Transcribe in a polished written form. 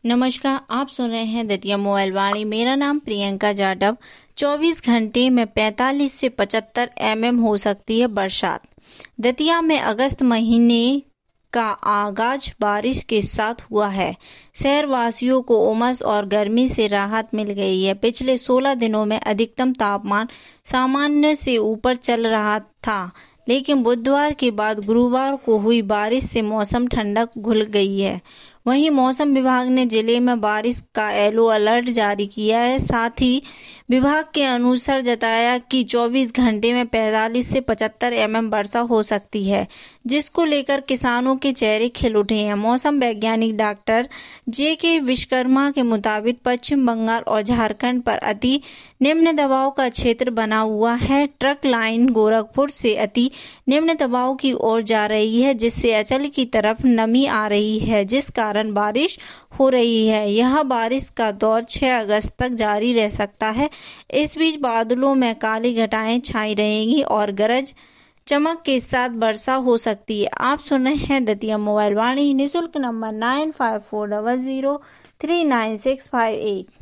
नमस्कार, आप सुन रहे हैं दतिया मोबाइल वाणी। मेरा नाम प्रियंका जाटव। 24 घंटे में 45 से 75 mm हो सकती है बरसात। दतिया में अगस्त महीने का आगाज बारिश के साथ हुआ है। शहर वासियों को उमस और गर्मी से राहत मिल गई है। पिछले 16 दिनों में अधिकतम तापमान सामान्य से ऊपर चल रहा था, लेकिन बुधवार के बाद गुरुवार को हुई बारिश से मौसम ठंडक घुल गई है। वहीं मौसम विभाग ने जिले में बारिश का येलो अलर्ट जारी किया है। साथ ही विभाग के अनुसार जताया कि 24 घंटे में 45 से 75 mm वर्षा हो सकती है, जिसको लेकर किसानों के चेहरे खिल उठे हैं। मौसम वैज्ञानिक डॉक्टर जे.के. विश्वकर्मा के मुताबिक पश्चिम बंगाल और झारखंड पर अति निम्न दबाव का क्षेत्र बना हुआ है। ट्रक लाइन गोरखपुर से अति निम्न दबाव की ओर जा रही है, जिससे अंचल की तरफ नमी आ रही है, जिस कारण बारिश हो रही है। यह बारिश का दौर 6 अगस्त तक जारी रह सकता है। इस बीच बादलों में काली घटाएं छाई रहेंगी और गरज चमक के साथ वर्षा हो सकती है। आप सुन रहे हैं दतिया मोबाइल वाणी। निःशुल्क नंबर 9540039658।